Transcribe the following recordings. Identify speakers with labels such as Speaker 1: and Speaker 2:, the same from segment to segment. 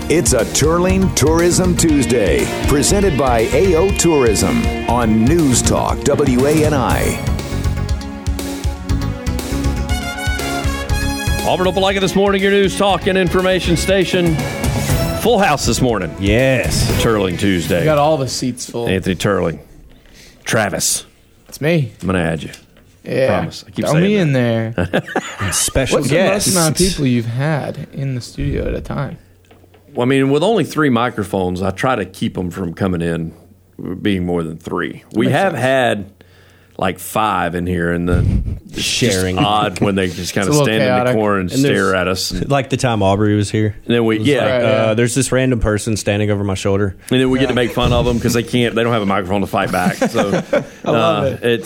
Speaker 1: It's a Turling Tourism Tuesday, presented by AO Tourism on News Talk WANI.
Speaker 2: Auburn Opelika this morning, your News Talk and information station. Full house this morning.
Speaker 3: Yes.
Speaker 2: Turling Tuesday.
Speaker 4: We got all the seats full.
Speaker 2: Anthony Turling. Travis.
Speaker 4: It's me.
Speaker 2: I'm going to add you.
Speaker 4: Yeah.
Speaker 2: Promise. I keep
Speaker 4: Throw
Speaker 2: saying
Speaker 4: me
Speaker 2: that.
Speaker 4: in there.
Speaker 3: Special
Speaker 4: What's the
Speaker 3: guest.
Speaker 4: most amount of people you've had in the studio at a time?
Speaker 2: Well, I mean, with only 3 microphones, I try to keep them from coming in being more than 3. We have had like 5 in here, and then it's
Speaker 3: Sharing.
Speaker 2: just odd when they just kind of
Speaker 4: It's a little
Speaker 2: stand in
Speaker 4: chaotic.
Speaker 2: the corner and
Speaker 3: And there's-
Speaker 2: stare at us. And
Speaker 3: Like the time Aubrey was here.
Speaker 2: then we,
Speaker 4: Right, yeah.
Speaker 3: There's this random person standing over my shoulder.
Speaker 2: And then we get to make fun of them because they don't have a microphone to fight back. So
Speaker 4: I love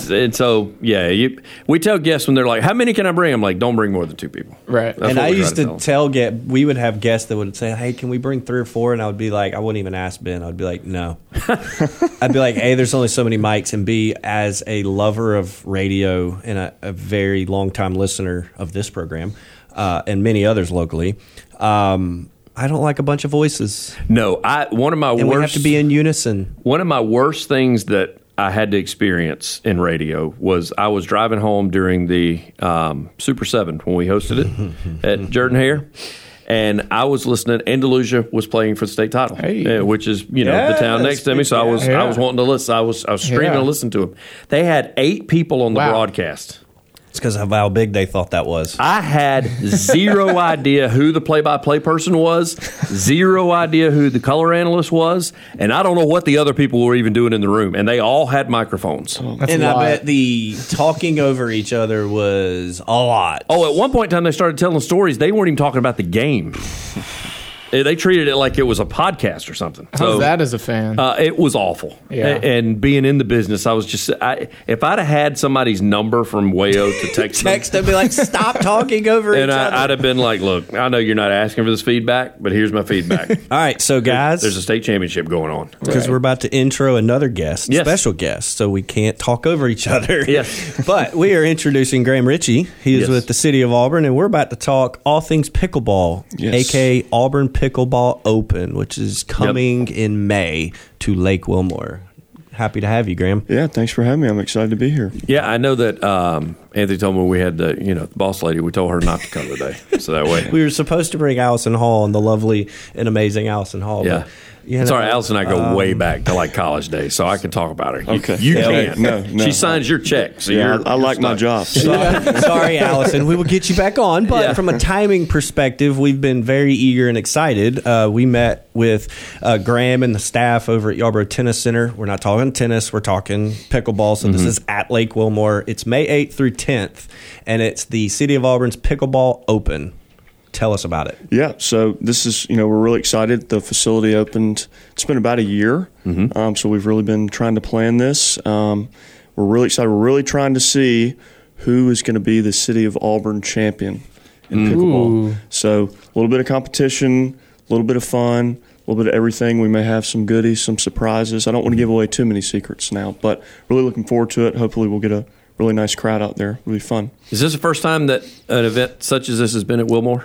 Speaker 4: it.
Speaker 2: We tell guests when they're like, "How many can I bring?" I'm like, "Don't bring more than 2 people."
Speaker 4: Right.
Speaker 2: That's
Speaker 3: And
Speaker 2: what
Speaker 3: I
Speaker 2: we try
Speaker 3: used
Speaker 2: tell
Speaker 3: to
Speaker 2: them.
Speaker 3: we would have guests that would say, "Hey, can we bring 3 or 4?" And I would be like, I wouldn't even ask Ben. I'd be like, no. I'd be like, A, there's only so many mics, and B, as a lover of radio and a very long time listener of this program and many others locally, I don't like a bunch of voices,
Speaker 2: No, one of my
Speaker 3: and
Speaker 2: worst.
Speaker 3: we have to be in unison.
Speaker 2: One of my worst things that I had to experience in radio was I was driving home during the Super 7 when we hosted it at Jordan Hare. And I was listening. Andalusia was playing for the state title,
Speaker 4: Hey.
Speaker 2: which is the town next to me. So I was wanting to listen. I was streaming to listen to them. They had 8 people on the broadcast.
Speaker 3: It's because of how big they thought that was.
Speaker 2: I had zero idea who the play-by-play person was, zero idea who the color analyst was, and I don't know what the other people were even doing in the room. And they all had microphones.
Speaker 4: That's
Speaker 3: And
Speaker 4: a
Speaker 3: I
Speaker 4: lot.
Speaker 3: bet the talking over each other was a lot.
Speaker 2: Oh, at one point in time, they started telling stories. They weren't even talking about the game. They treated it like it was a podcast or something.
Speaker 4: How's that as a fan?
Speaker 2: It was awful.
Speaker 4: Yeah.
Speaker 2: And being in the business, I was just, if I'd have had somebody's number from Wayo to text them,
Speaker 3: Text and be like, stop talking over
Speaker 2: and
Speaker 3: each other.
Speaker 2: I'd have been like, look, I know you're not asking for this feedback, but here's my feedback.
Speaker 3: All right, so guys,
Speaker 2: There's a state championship going on.
Speaker 3: because we're about to intro another guest,
Speaker 2: Yes.
Speaker 3: special guest, so we can't talk over each other.
Speaker 2: Yes.
Speaker 3: But we are introducing Graham Ritchie. He is
Speaker 2: Yes.
Speaker 3: with the City of Auburn, and we're about to talk all things pickleball, a.k.a. Auburn Pickleball Open, which is coming in May to Lake Wilmore. Happy to have you, Graham.
Speaker 5: Yeah, thanks for having me. I'm excited to be here.
Speaker 2: Yeah, I know that Anthony told me we had the boss lady. We told her not to come today, so that way.
Speaker 3: We were supposed to bring Allison Hall and the lovely and amazing Allison Hall.
Speaker 2: Yeah.
Speaker 3: But, you know,
Speaker 2: Sorry, Allison and I go way back to like college days, so I can talk about her.
Speaker 5: Okay.
Speaker 2: You
Speaker 5: Yeah,
Speaker 2: can't.
Speaker 5: no.
Speaker 2: She signs your check. So
Speaker 5: Yeah,
Speaker 2: you're,
Speaker 5: I like my
Speaker 2: stuck.
Speaker 5: job.
Speaker 3: Sorry, Allison. We will get you back on. But
Speaker 2: Yeah.
Speaker 3: from a timing perspective, we've been very eager and excited. We met with Graham and the staff over at Yarborough Tennis Center. We're not talking tennis. We're talking pickleball. So this is at Lake Wilmore. It's May 8th through 10th, and it's the City of Auburn's Pickleball Open. Tell us about it.
Speaker 5: Yeah, so this is, we're really excited. The facility opened, it's been about a year. So we've really been trying to plan this. We're really excited. We're really trying to see who is going to be the City of Auburn champion in pickleball.
Speaker 4: Ooh.
Speaker 5: So a little bit of competition, a little bit of fun, a little bit of everything. We may have some goodies, some surprises. I don't want to give away too many secrets now, but really looking forward to it. Hopefully we'll get a really nice crowd out there. It'll be fun.
Speaker 2: Is this the first time that an event such as this has been at Wilmore?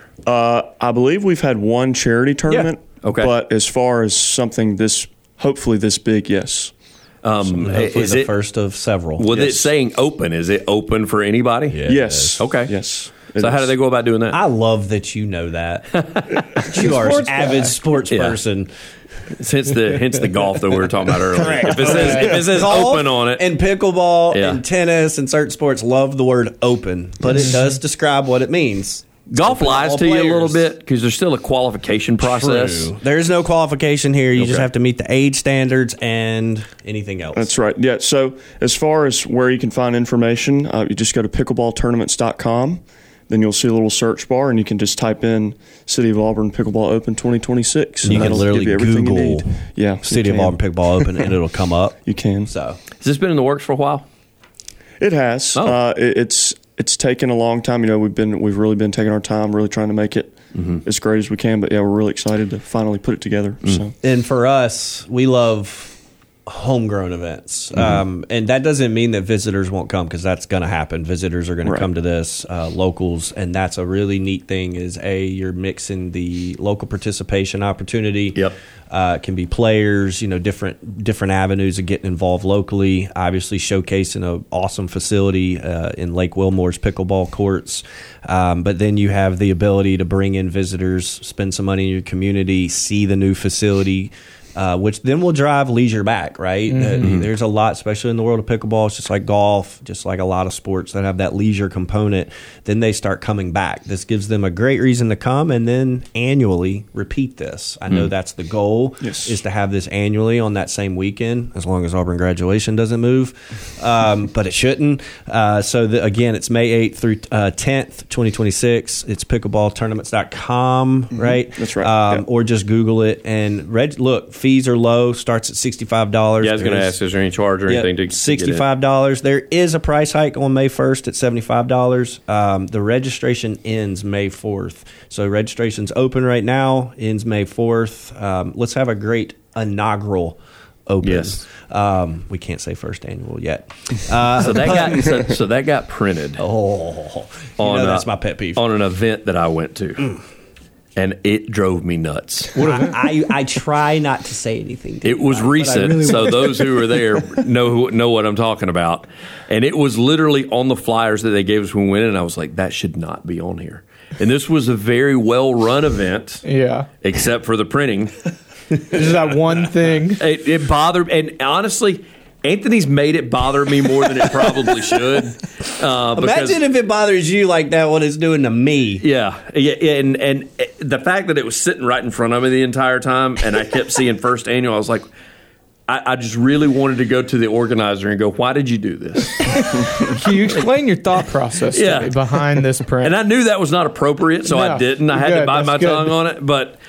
Speaker 5: I believe we've had one charity tournament.
Speaker 2: Okay.
Speaker 5: But as far as something hopefully this big, yes.
Speaker 3: Hopefully
Speaker 2: Is
Speaker 3: the
Speaker 2: it
Speaker 3: first of several.
Speaker 2: with it
Speaker 5: Yes.
Speaker 2: saying open? Is it open for anybody?
Speaker 5: Yes.
Speaker 2: Okay.
Speaker 5: Yes.
Speaker 2: So how do they go about doing that?
Speaker 3: I love that you know that. You are an avid sports
Speaker 2: Yeah.
Speaker 3: person.
Speaker 2: Hence the golf that we were talking about earlier. If it says
Speaker 3: Golf
Speaker 2: open on it,
Speaker 3: and pickleball
Speaker 2: Yeah.
Speaker 3: and tennis and certain sports love the word open, but it does describe what it means.
Speaker 2: golf
Speaker 3: Open
Speaker 2: lies
Speaker 3: all
Speaker 2: to you a little
Speaker 3: players.
Speaker 2: bit because there's still a qualification process.
Speaker 3: There's no qualification here. You just
Speaker 2: Okay.
Speaker 3: have to meet the age standards and anything else.
Speaker 5: That's right. Yeah. So as far as where you can find information, you just go to pickleballtournaments.com. Then you'll see a little search bar, and you can just type in City of Auburn Pickleball Open 2026.
Speaker 3: You
Speaker 5: and
Speaker 3: can
Speaker 5: that'll
Speaker 3: literally
Speaker 5: give you everything
Speaker 3: Google
Speaker 5: you need. Yeah, you
Speaker 3: City of
Speaker 5: can.
Speaker 3: Auburn Pickleball Open and it'll come up.
Speaker 5: You can.
Speaker 3: So
Speaker 2: Has this been in the works for a while?
Speaker 5: It has.
Speaker 2: Oh.
Speaker 5: It's taken a long time. We've really been taking our time, really trying to make it as great as we can. But yeah, we're really excited to finally put it together. So
Speaker 3: and for us, we love homegrown events. And that doesn't mean that visitors won't come, because that's going to happen. Visitors are going to come to this, locals, and that's a really neat thing is, you're mixing the local participation opportunity.
Speaker 2: Yep.
Speaker 3: Can be players, different avenues of getting involved locally, obviously showcasing an awesome facility in Lake Wilmore's pickleball courts. But then you have the ability to bring in visitors, spend some money in your community, see the new facility, which then will drive leisure back, right? There's a lot, especially in the world of pickleball. It's just like golf, just like a lot of sports that have that leisure component. Then they start coming back. This gives them a great reason to come, and then annually repeat this. I know that's the goal, is to have this annually on that same weekend, as long as Auburn graduation doesn't move. But it shouldn't. Again, it's May 8th through 10th, 2026. It's pickleballtournaments.com, right?
Speaker 5: That's right.
Speaker 3: Or just Google it. And look, fees are low, starts at $65.
Speaker 2: Yeah, I was going to ask, is there any charge or anything to
Speaker 3: $65. There is a price hike on May 1st at $75. The registration ends May 4th. So registration's open right now, ends May 4th. Let's have a great inaugural open.
Speaker 2: Yes.
Speaker 3: We can't say first annual yet.
Speaker 2: So that got printed.
Speaker 3: That's my pet peeve.
Speaker 2: On an event that I went to. And it drove me nuts.
Speaker 3: I try not to say anything.
Speaker 2: It was recent, so those who are there know what I'm talking about. And it was literally on the flyers that they gave us when we went in, and I was like, that should not be on here. And this was a very well-run event, except for the printing.
Speaker 4: Just that one thing.
Speaker 2: It bothered, and honestly, Anthony's made it bother me more than it probably should.
Speaker 3: Imagine if it bothers you like that, what it's doing to me.
Speaker 2: Yeah, and the fact that it was sitting right in front of me the entire time, and I kept seeing first annual, I was like, I just really wanted to go to the organizer and go, why did you do this?
Speaker 4: Can you explain your thought process to me behind this print?
Speaker 2: And I knew that was not appropriate, so I didn't. I had to bite my tongue on it. But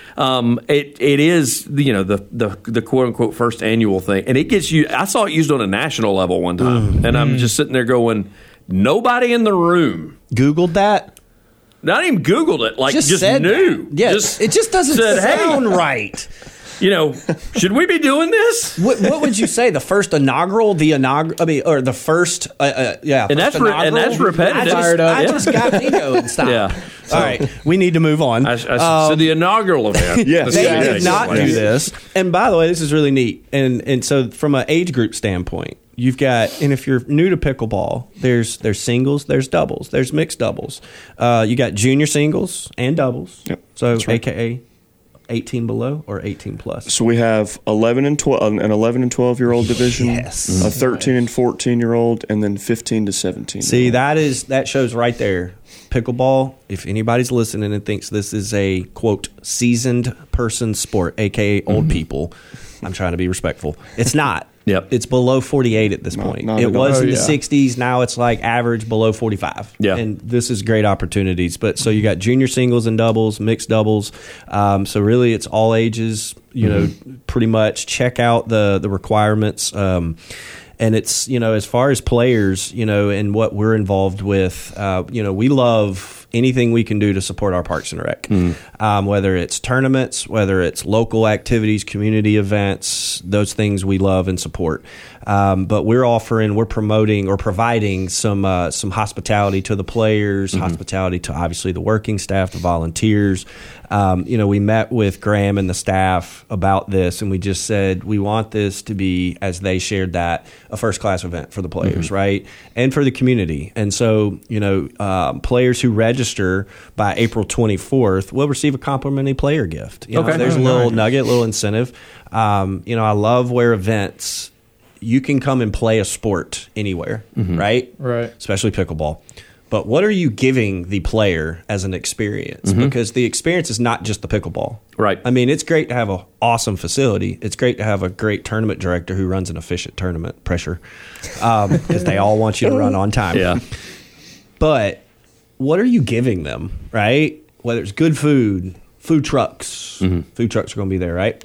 Speaker 2: it is, the quote-unquote first annual thing. And it gets you – I saw it used on a national level one time. And I'm just sitting there going, nobody in the room.
Speaker 3: Googled that?
Speaker 2: Not even Googled it. Like, just knew.
Speaker 3: Yeah, it just doesn't sound right.
Speaker 2: Should we be doing this?
Speaker 3: What would you say? The first inaugural, or the first,
Speaker 2: and that's repetitive.
Speaker 3: I just got ego and stopped.
Speaker 2: Yeah.
Speaker 3: All right, we need to move on.
Speaker 2: So the inaugural event.
Speaker 3: They did not do this. And by the way, this is really neat. And so from an age group standpoint, you've got, and if you're new to pickleball, there's singles, there's doubles, there's mixed doubles. You got junior singles and doubles.
Speaker 5: Yep.
Speaker 3: So AKA 18 below or 18 plus?
Speaker 5: So we have 11 and 12, an 11 and 12-year-old division, a 13 and 14-year-old, and then 15 to 17.
Speaker 3: See, that shows right there. Pickleball, if anybody's listening and thinks this is a, quote, seasoned person sport, a.k.a. old people, I'm trying to be respectful. It's not.
Speaker 2: Yep.
Speaker 3: It's below 48 at this point. It was in the 60s. Now it's like average below 45.
Speaker 2: Yeah.
Speaker 3: And this is great opportunities. But so you got junior singles and doubles, mixed doubles. So really it's all ages, pretty much. Check out the requirements. And it's, as far as players, and what we're involved with, we love anything we can do to support our Parks and Rec, whether it's tournaments, whether it's local activities, community events, those things we love and support. But we're promoting or providing some hospitality to the players, hospitality to obviously the working staff, the volunteers. We met with Graham and the staff about this, and we just said we want this to be, as they shared that, a first-class event for the players, right, and for the community. And so, players who register by April 24th will receive a complimentary player gift. There's a little nugget, little incentive. I love where events, you can come and play a sport anywhere, right?
Speaker 4: Right.
Speaker 3: Especially pickleball. But what are you giving the player as an experience? Because the experience is not just the pickleball.
Speaker 2: Right.
Speaker 3: I mean, it's great to have an awesome facility. It's great to have a great tournament director who runs an efficient tournament, pressure, because they all want you to run on time.
Speaker 2: Yeah.
Speaker 3: But what are you giving them, right? Whether it's good food trucks. Food trucks are going to be there, right?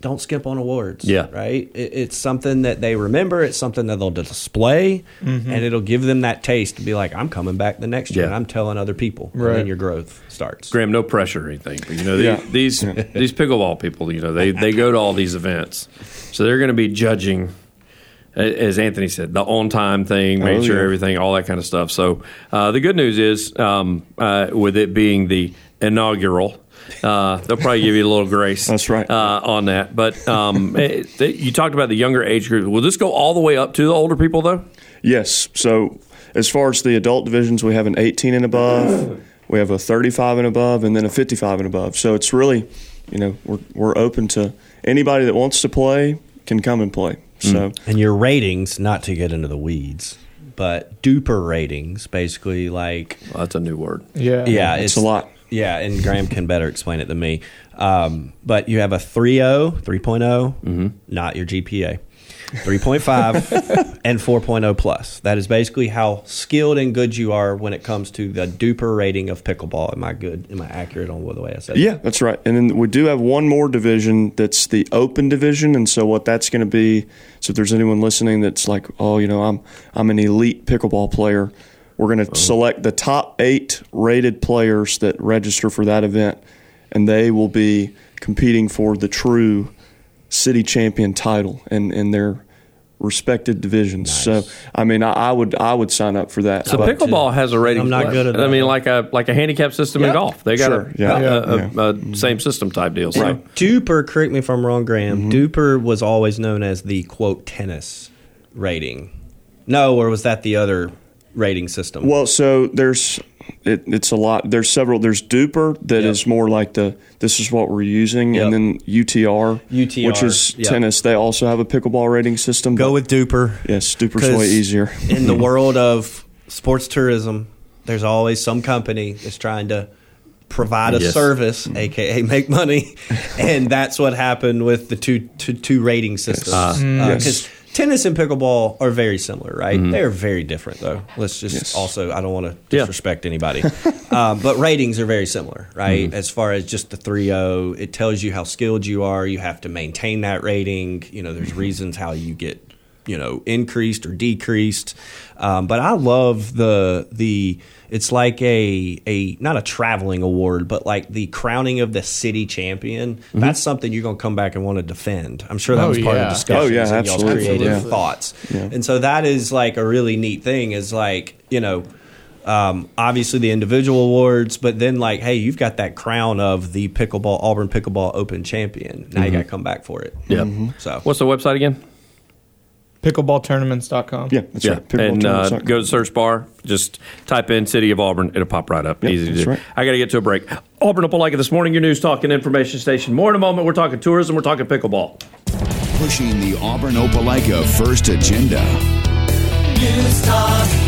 Speaker 3: don't skip on awards.
Speaker 2: Yeah.
Speaker 3: Right? It's something that they remember. It's something that they'll display, and it'll give them that taste to be like, I'm coming back the next year, and I'm telling other people.
Speaker 4: Right.
Speaker 3: And then your growth starts.
Speaker 2: Graham, no pressure or anything. But, these pickleball people, they go to all these events. So they're going to be judging, as Anthony said, the on-time thing, make sure everything, all that kind of stuff. So the good news is, with it being the inaugural, they'll probably give you a little grace.
Speaker 5: That's right.
Speaker 2: On that. But you talked about the younger age group. Will this go all the way up to the older people, though?
Speaker 5: Yes. So as far as the adult divisions, we have an 18 and above, we have a 35 and above, and then a 55 and above. So it's really, we're open to anybody that wants to play can come and play. So
Speaker 3: And your ratings, not to get into the weeds, but duper ratings, basically like
Speaker 2: Well, that's a new word.
Speaker 3: yeah,
Speaker 5: it's a lot.
Speaker 3: Yeah, and Graham can better explain it than me. But you have a 3.0, not your GPA, 3.5, and 4.0 plus. That is basically how skilled and good you are when it comes to the duper rating of pickleball. Am I good? Am I accurate on the way I said it?
Speaker 5: Yeah, that's right. And then we do have one more division that's the open division. And so what that's going to be, so if there's anyone listening that's like, I'm an elite pickleball player, we're going to select the top 8 rated players that register for that event, and they will be competing for the true city champion title in their respected divisions.
Speaker 3: Nice.
Speaker 5: So, I would sign up for that.
Speaker 2: So pickleball has a rating.
Speaker 3: I'm not good at that.
Speaker 2: I mean, like a handicap system in golf. They got
Speaker 5: Sure.
Speaker 2: same system type deal. So.
Speaker 3: Duper, correct me if I'm wrong, Graham, Duper was always known as the, quote, tennis rating. No, or was that the other rating system?
Speaker 5: Well, so it's a lot. There's several. There's Duper that is more like this is what we're using, and then UTR, which is tennis. They also have a pickleball rating system.
Speaker 3: Go with Duper.
Speaker 5: Yes, Duper's way easier.
Speaker 3: In the world of sports tourism, there's always some company that's trying to provide a service, aka make money, and that's what happened with the two rating systems. Because tennis and pickleball are very similar, right? They're very different, though. Let's just also, I don't want to disrespect anybody. But ratings are very similar, right? As far as just the 3.0, it tells you how skilled you are. You have to maintain that rating. There's reasons how you get, increased or decreased. But I love the it's like a not a traveling award, but like the crowning of the city champion. That's something you're going to come back and want to defend. I'm sure that was part of the discussion. And y'all's creative thoughts. Yeah. And so that is like a really neat thing is like, obviously the individual awards, but then like, hey, you've got that crown of the Auburn Pickleball Open champion. Now you got to come back for it.
Speaker 2: Yeah.
Speaker 3: So
Speaker 2: what's the website again?
Speaker 4: Pickleballtournaments.com.
Speaker 5: Yeah, that's right.
Speaker 2: And go to the search bar, just type in City of Auburn. It'll pop right up. Easy to do.
Speaker 5: Right.
Speaker 2: I got to get to a break. Auburn Opelika this morning, your news talk and information station. More in a moment. We're talking tourism. We're talking pickleball.
Speaker 1: Pushing the Auburn Opelika first agenda.
Speaker 6: News Talk